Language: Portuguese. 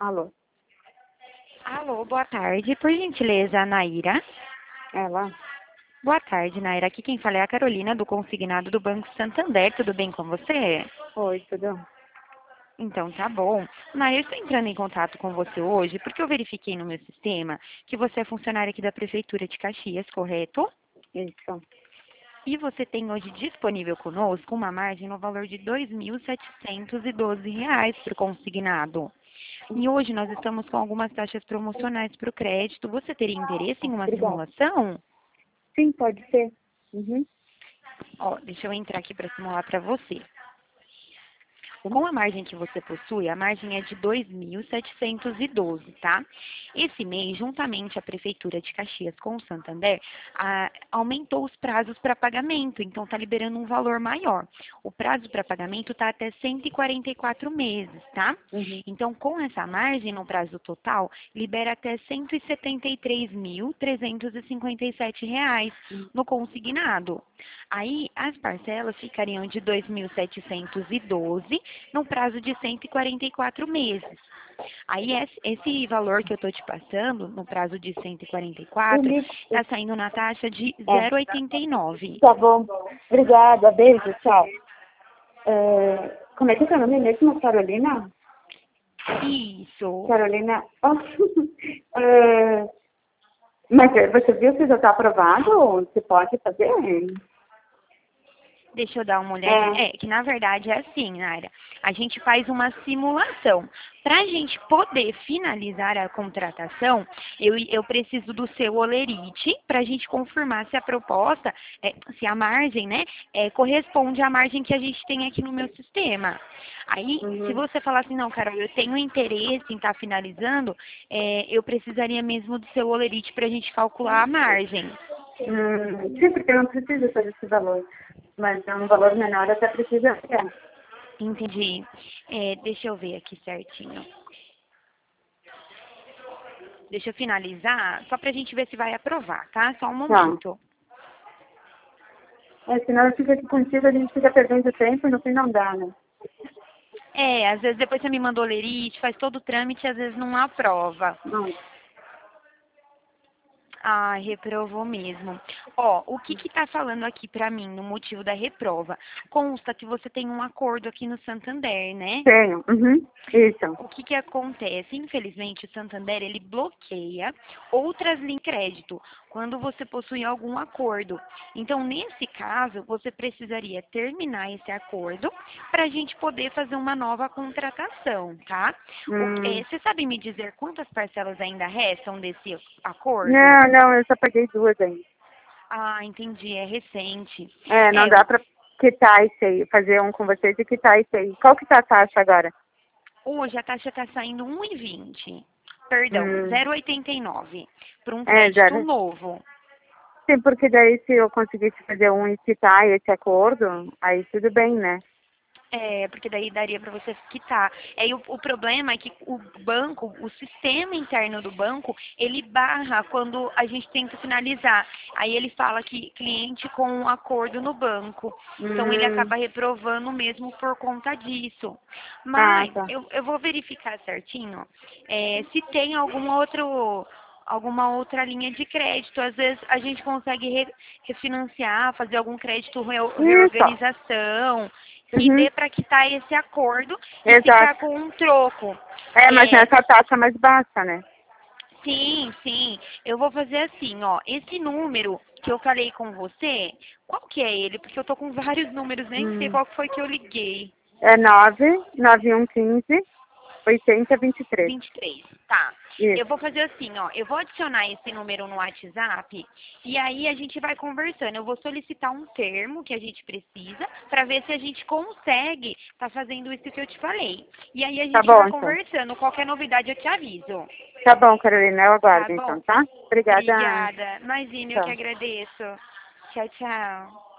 Alô? Alô, boa tarde. Por gentileza, Naira. Ela? Boa tarde, Naira. Aqui quem fala é a Carolina, do Consignado do Banco Santander. Tudo bem com você? Oi, tudo? Então, tá bom. Naira, eu estou entrando em contato com você hoje porque eu verifiquei no meu sistema que você é funcionária aqui da Prefeitura de Caxias, correto? Isso. E você tem hoje disponível conosco uma margem no valor de R$ 2.712 para o consignado. E hoje nós estamos com algumas taxas promocionais para o crédito. Você teria interesse em uma Obrigada. simulação? Sim, pode ser. Uhum. Ó, deixa eu entrar aqui para simular para você. Com a margem que você possui, a margem é de 2.712, tá? Esse mês, juntamente a Prefeitura de Caxias com o Santander, aumentou os prazos para pagamento, então está liberando um valor maior. O prazo para pagamento está até 144 meses, tá? Uhum. Então, com essa margem no prazo total, libera até R$ 173.357 no consignado. Aí, as parcelas ficariam de 2.712 no prazo de 144 meses. Aí, esse valor que eu estou te passando, no prazo de 144, está saindo na taxa de É. 0,89. Tá bom. Obrigada. Beijo. Tchau. Como é que é seu nome mesmo? Carolina? Isso. Carolina. Oh. Mas você viu se já está aprovado? Ou você pode fazer? Deixa eu dar uma olhadinha. É, que na verdade é assim, Nara. A gente faz uma simulação. Para a gente poder finalizar a contratação, eu preciso do seu olerite para a gente confirmar se a proposta, se a margem, né, corresponde à margem que a gente tem aqui no meu sistema. Aí, se você falar assim, não, Carol, eu tenho interesse em estar finalizando, eu precisaria mesmo do seu olerite para a gente calcular a margem. Sim, porque eu não preciso fazer esse valor. Mas é um valor menor, até precisa. Entendi. Deixa eu ver aqui certinho. Deixa eu finalizar, só pra gente ver se vai aprovar, tá? Só um momento. Senão eu fico aqui contigo, a gente fica perdendo tempo e no fim não dá, né? Às vezes depois você me manda o lerite, faz todo o trâmite e às vezes não aprova. Não. Ah, reprovou mesmo. Ó, o que tá falando aqui pra mim no motivo da reprova? Consta que você tem um acordo aqui no Santander, né? Tenho. Isso. O que acontece? Infelizmente, o Santander, ele bloqueia outras linhas de crédito quando você possui algum acordo. Então, nesse caso, você precisaria terminar esse acordo para a gente poder fazer uma nova contratação, tá? Você sabe me dizer quantas parcelas ainda restam desse acordo? Não, eu só paguei 2 ainda. Ah, entendi, é recente. Não dá pra quitar isso aí, fazer um com vocês e quitar isso aí. Qual que tá a taxa agora? Hoje a taxa está saindo 1,20. Perdão, 0,89 para um crédito zero. novo. Sim, porque daí se eu conseguisse fazer um e quitar esse acordo, aí tudo bem, né? Porque daí daria para você quitar. E o problema é que o banco, o sistema interno do banco, ele barra quando a gente tenta finalizar. Aí ele fala que cliente com um acordo no banco. Então ele acaba reprovando mesmo por conta disso. Mas Tá. eu vou verificar certinho se tem alguma outra linha de crédito. Às vezes a gente consegue refinanciar, fazer algum crédito reorganização, que dê para quitar esse acordo e ficar com um troco. Mas nessa taxa mais baixa, né? Sim, sim. Eu vou fazer assim, ó. Esse número que eu falei com você, qual que é ele? Porque eu tô com vários números, nem sei qual que foi que eu liguei. É 99115 8023. 23, tá. Isso. Eu vou fazer assim, ó. Eu vou adicionar esse número no WhatsApp e aí a gente vai conversando. Eu vou solicitar um termo que a gente precisa para ver se a gente consegue tá fazendo isso que eu te falei. E aí a gente vai conversando. Qualquer novidade eu te aviso. Tá bom, Carolina. Eu aguardo Tá bom? então, tá? Obrigada. Obrigada. Imagina, eu que agradeço. Tchau, tchau.